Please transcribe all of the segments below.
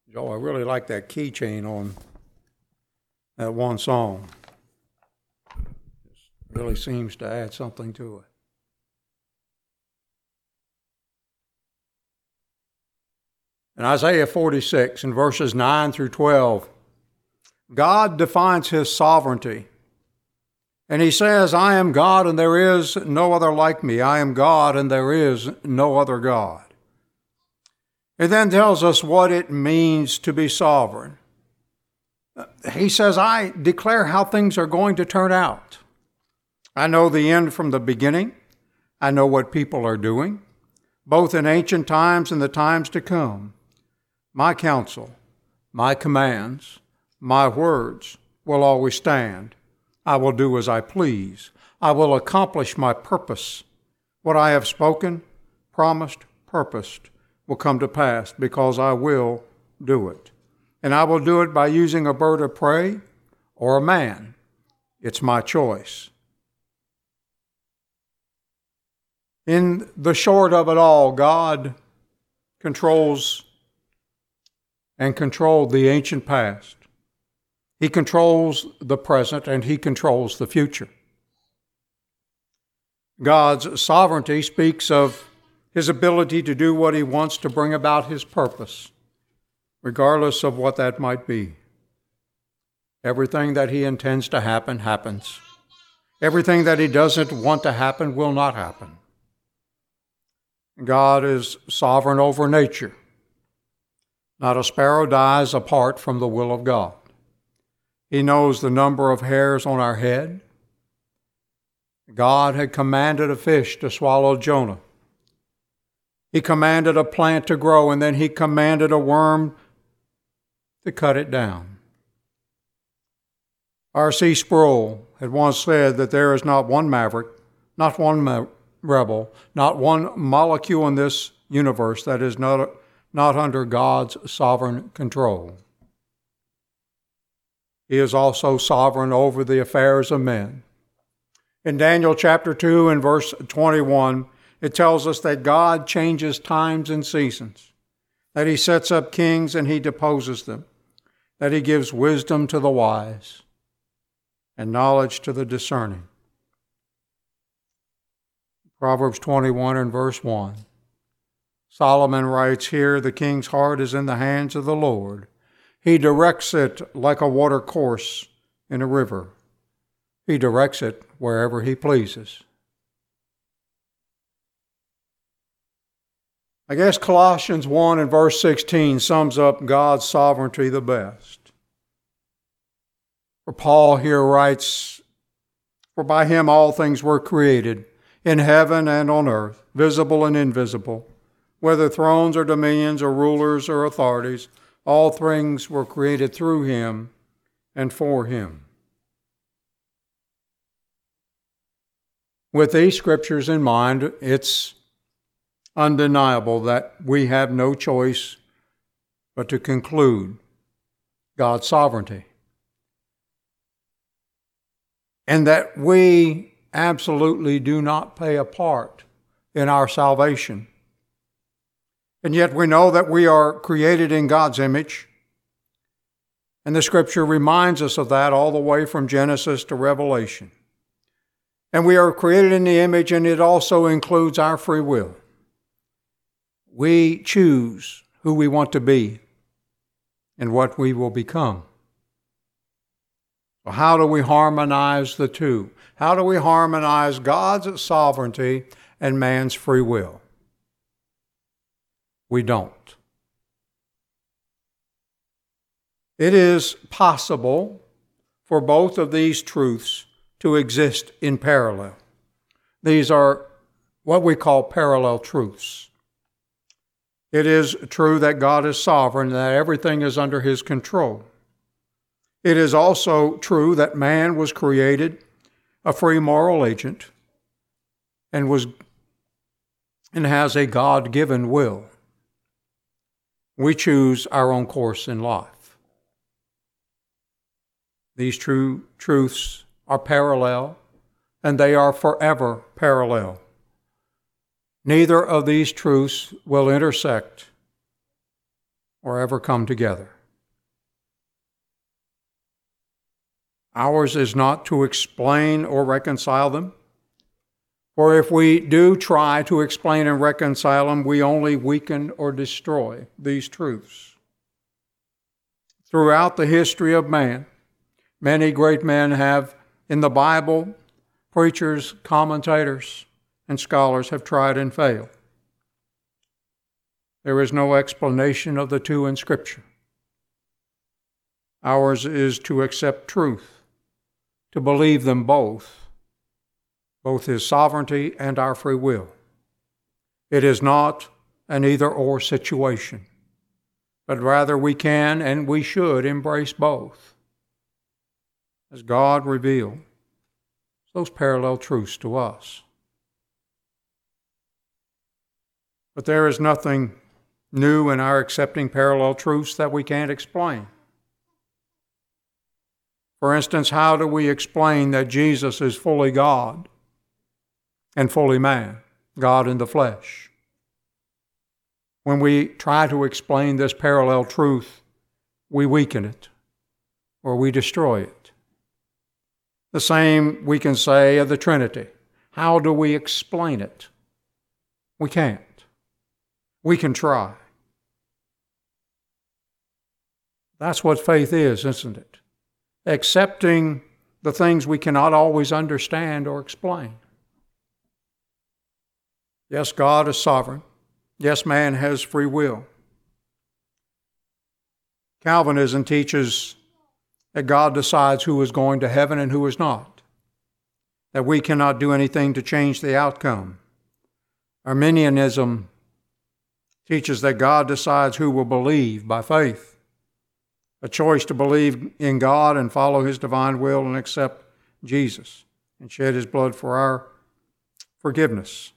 Joe, I really like that keychain on that one song. It really seems to add something to it. In Isaiah 46, in verses 9 through 12, God defines his sovereignty. And he says, I am God and there is no other like me. I am God and there is no other God. It then tells us what it means to be sovereign. He says, I declare how things are going to turn out. I know the end from the beginning. I know what people are doing, both in ancient times and the times to come. My counsel, my commands, my words will always stand. I will do as I please. I will accomplish my purpose. What I have spoken, promised, purposed will come to pass because I will do it. And I will do it by using a bird of prey or a man. It's my choice. In the short of it all, God controls and controlled the ancient past. He controls the present and he controls the future. God's sovereignty speaks of his ability to do what he wants to bring about his purpose, regardless of what that might be. Everything that he intends to happen, happens. Everything that he doesn't want to happen will not happen. God is sovereign over nature. Not a sparrow dies apart from the will of God. He knows the number of hairs on our head. God had commanded a fish to swallow Jonah. He commanded a plant to grow, and then he commanded a worm to cut it down. R.C. Sproul had once said that there is not one maverick, not one rebel, not one molecule in this universe that is not under God's sovereign control. He is also sovereign over the affairs of men. In Daniel chapter 2 and verse 21, it tells us that God changes times and seasons, that he sets up kings and he deposes them, that he gives wisdom to the wise and knowledge to the discerning. Proverbs 21 and verse 1. Solomon writes here, the king's heart is in the hands of the Lord. He directs it like a water course in a river. He directs it wherever he pleases. I guess Colossians 1 and verse 16 sums up God's sovereignty the best. For Paul here writes, for by him all things were created, in heaven and on earth, visible and invisible, whether thrones or dominions or rulers or authorities, all things were created through him and for him. With these scriptures in mind, it's undeniable that we have no choice but to conclude God's sovereignty. And that we absolutely do not play a part in our salvation. And yet we know that we are created in God's image. And the scripture reminds us of that all the way from Genesis to Revelation. And we are created in the image, and it also includes our free will. We choose who we want to be and what we will become. So how do we harmonize the two? How do we harmonize God's sovereignty and man's free will? We don't. It is possible for both of these truths to exist in parallel. These are what we call parallel truths. It is true that God is sovereign, that everything is under his control. It is also true that man was created a free moral agent and has a God-given will. We choose our own course in life. These true truths are parallel, and they are forever parallel. Neither of these truths will intersect or ever come together. Ours is not to explain or reconcile them, for if we do try to explain and reconcile them, we only weaken or destroy these truths. Throughout the history of man, many great men have, in the Bible, preachers, commentators, and scholars have tried and failed. There is no explanation of the two in Scripture. Ours is to accept truth, to believe them both His sovereignty and our free will. It is not an either-or situation, but rather we can and we should embrace both, as God revealed those parallel truths to us. But there is nothing new in our accepting parallel truths that we can't explain. For instance, how do we explain that Jesus is fully God and fully man, God in the flesh? When we try to explain this parallel truth, we weaken it or we destroy it. The same we can say of the Trinity. How do we explain it? We can't. We can try. That's what faith is, isn't it? Accepting the things we cannot always understand or explain. Yes, God is sovereign. Yes, man has free will. Calvinism teaches that God decides who is going to heaven and who is not, that we cannot do anything to change the outcome. Arminianism teaches that God decides who will believe by faith, a choice to believe in God and follow His divine will and accept Jesus and shed His blood for our forgiveness.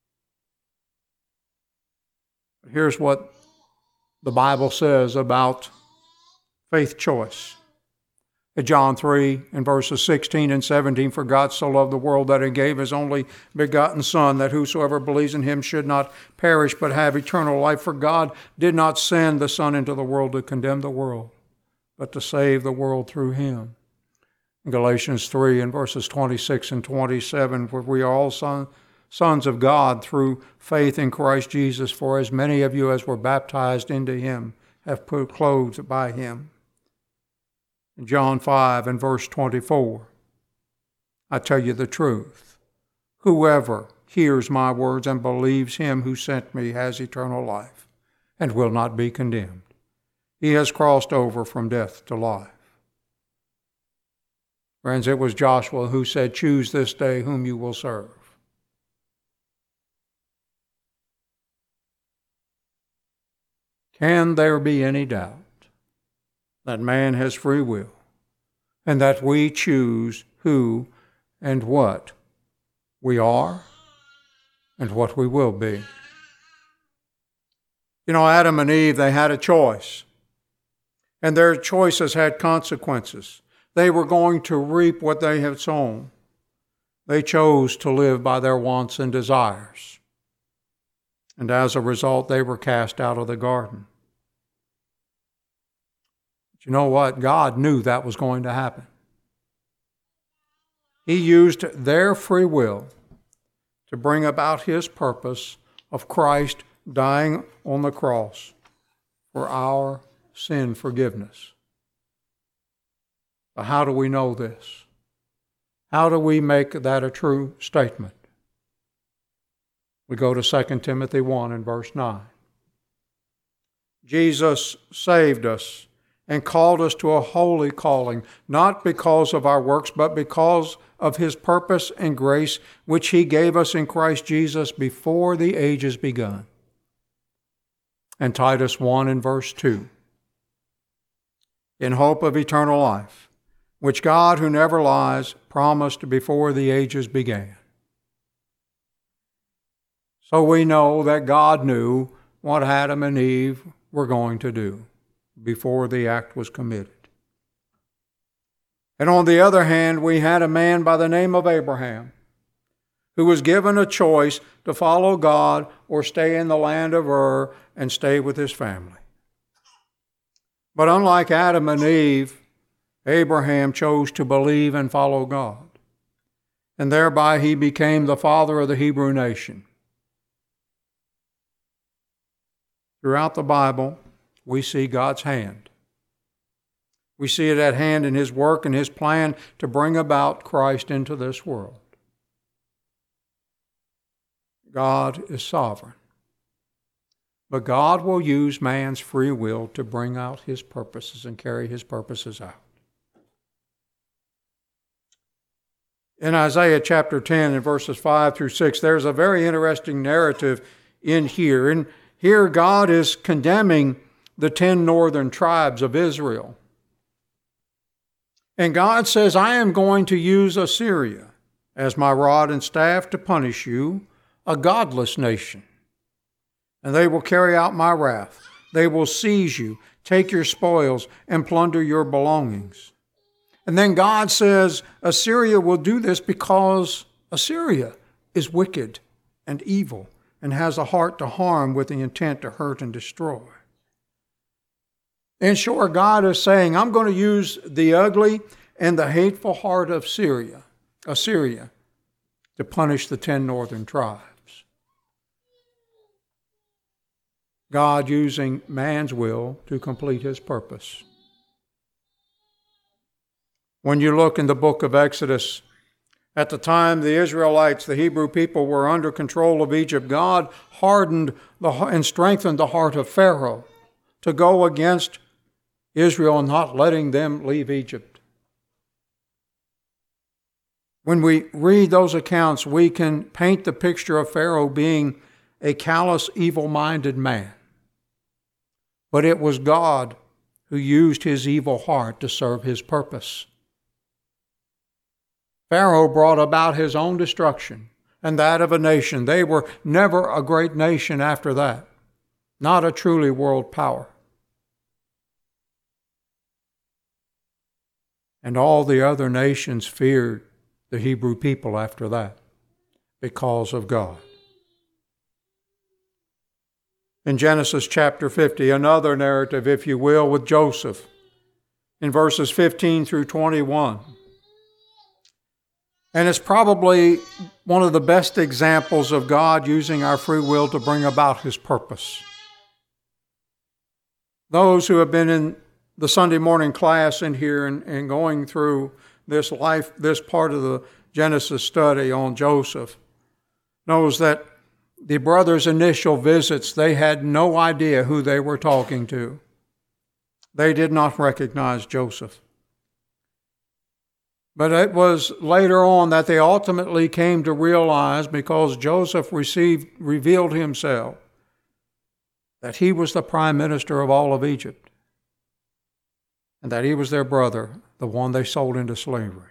Here's what the Bible says about faith choice. In John 3, in verses 16 and 17, for God so loved the world that He gave His only begotten Son, that whosoever believes in Him should not perish but have eternal life. For God did not send the Son into the world to condemn the world, but to save the world through Him. In Galatians 3, in verses 26 and 27, for we are all sons of God through faith in Christ Jesus, for as many of you as were baptized into Him have put clothes by Him. In John 5 and verse 24, I tell you the truth. Whoever hears my words and believes Him who sent me has eternal life and will not be condemned. He has crossed over from death to life. Friends, it was Joshua who said, choose this day whom you will serve. Can there be any doubt that man has free will and that we choose who and what we are and what we will be? You know, Adam and Eve, they had a choice, and their choices had consequences. They were going to reap what they had sown. They chose to live by their wants and desires, and as a result, they were cast out of the garden. But you know what? God knew that was going to happen. He used their free will to bring about His purpose of Christ dying on the cross for our sin forgiveness. But how do we know this? How do we make that a true statement? We go to 2 Timothy 1 and verse 9. Jesus saved us and called us to a holy calling, not because of our works, but because of His purpose and grace, which He gave us in Christ Jesus before the ages begun. And Titus 1 and verse 2. In hope of eternal life, which God, who never lies, promised before the ages began. So we know that God knew what Adam and Eve were going to do before the act was committed. And on the other hand, we had a man by the name of Abraham, who was given a choice to follow God or stay in the land of Ur and stay with his family. But unlike Adam and Eve, Abraham chose to believe and follow God. And thereby he became the father of the Hebrew nation. Throughout the Bible, we see God's hand. We see it at hand in His work and His plan to bring about Christ into this world. God is sovereign. But God will use man's free will to bring out His purposes and carry His purposes out. In Isaiah chapter 10 and verses 5 through 6, there's a very interesting narrative in here. And here God is condemning the 10 northern tribes of Israel. And God says, I am going to use Assyria as my rod and staff to punish you, a godless nation. And they will carry out my wrath. They will seize you, take your spoils, and plunder your belongings. And then God says Assyria will do this because Assyria is wicked and evil and has a heart to harm with the intent to hurt and destroy. In short, God is saying, I'm going to use the ugly and the hateful heart of Assyria, to punish the 10 northern tribes. God using man's will to complete His purpose. When you look in the book of Exodus, at the time the Israelites, the Hebrew people, were under control of Egypt, God hardened and strengthened the heart of Pharaoh to go against Israel, not letting them leave Egypt. When we read those accounts, we can paint the picture of Pharaoh being a callous, evil-minded man. But it was God who used his evil heart to serve His purpose. Pharaoh brought about his own destruction and that of a nation. They were never a great nation after that, not a truly world power. And all the other nations feared the Hebrew people after that because of God. In Genesis chapter 50, another narrative, if you will, with Joseph, in verses 15 through 21. And it's probably one of the best examples of God using our free will to bring about His purpose. Those who have been in the Sunday morning class in here and going through this part of the Genesis study on Joseph, knows that the brothers' initial visits, they had no idea who they were talking to. They did not recognize Joseph. But it was later on that they ultimately came to realize, because Joseph revealed himself, that he was the prime minister of all of Egypt, and that he was their brother, the one they sold into slavery.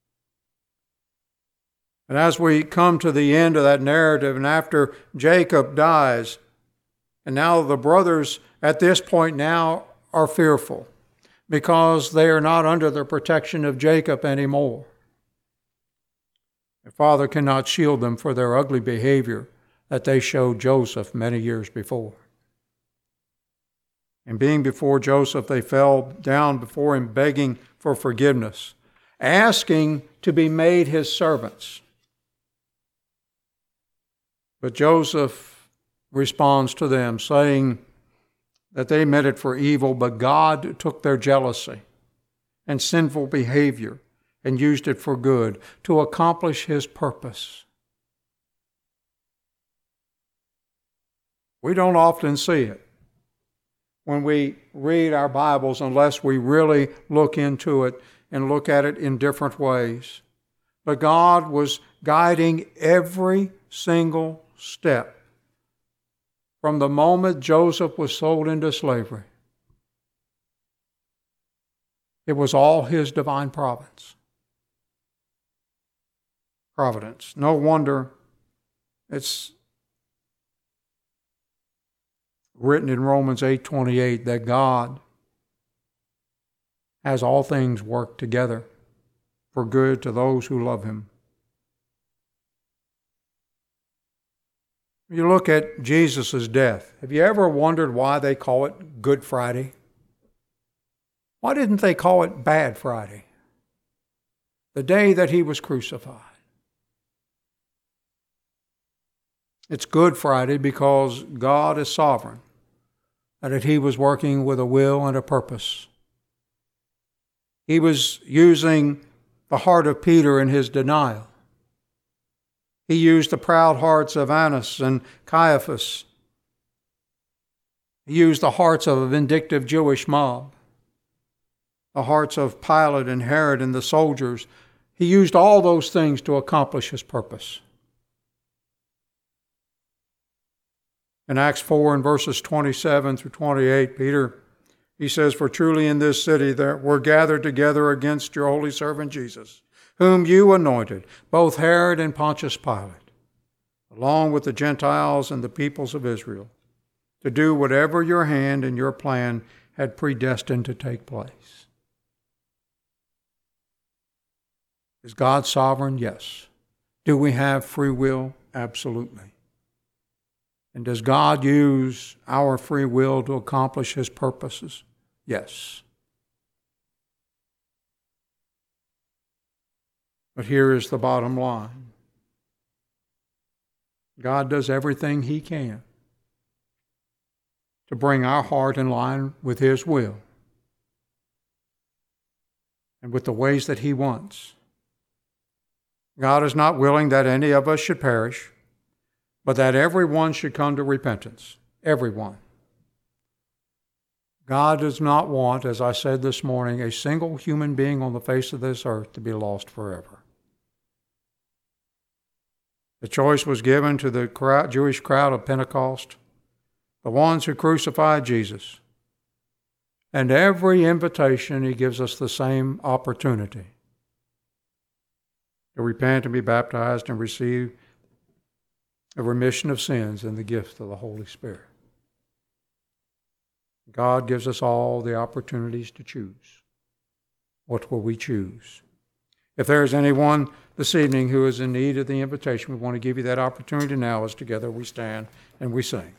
And as we come to the end of that narrative, and after Jacob dies, and now the brothers at this point now are fearful, because they are not under the protection of Jacob anymore. Their father cannot shield them for their ugly behavior that they showed Joseph many years before. And being before Joseph, they fell down before him, begging for forgiveness, asking to be made his servants. But Joseph responds to them, saying that they meant it for evil, but God took their jealousy and sinful behavior and used it for good to accomplish His purpose. We don't often see it when we read our Bibles unless we really look into it and look at it in different ways. But God was guiding every single step from the moment Joseph was sold into slavery. It was all His divine providence. No wonder it's written in Romans 8:28 that God has all things work together for good to those who love Him. You look at Jesus' death. Have you ever wondered why they call it Good Friday? Why didn't they call it Bad Friday? The day that he was crucified. It's Good Friday because God is sovereign, and that he was working with a will and a purpose. He was using the heart of Peter in his denial. He used the proud hearts of Annas and Caiaphas. He used the hearts of a vindictive Jewish mob, the hearts of Pilate and Herod and the soldiers. He used all those things to accomplish his purpose. In Acts 4 and verses 27 through 28, Peter, he says, "For truly in this city there were gathered together against your holy servant Jesus, whom you anointed, both Herod and Pontius Pilate, along with the Gentiles and the peoples of Israel, to do whatever your hand and your plan had predestined to take place." Is God sovereign? Yes. Do we have free will? Absolutely. And does God use our free will to accomplish his purposes? Yes. But here is the bottom line. God does everything he can to bring our heart in line with his will and with the ways that he wants. God is not willing that any of us should perish, but that everyone should come to repentance. Everyone. God does not want, as I said this morning, a single human being on the face of this earth to be lost forever. The choice was given to the Jewish crowd of Pentecost, the ones who crucified Jesus. And every invitation, he gives us the same opportunity to repent and be baptized and receive a remission of sins and the gift of the Holy Spirit. God gives us all the opportunities to choose. What will we choose? If there is anyone this evening who is in need of the invitation, we want to give you that opportunity now as together we stand and we sing.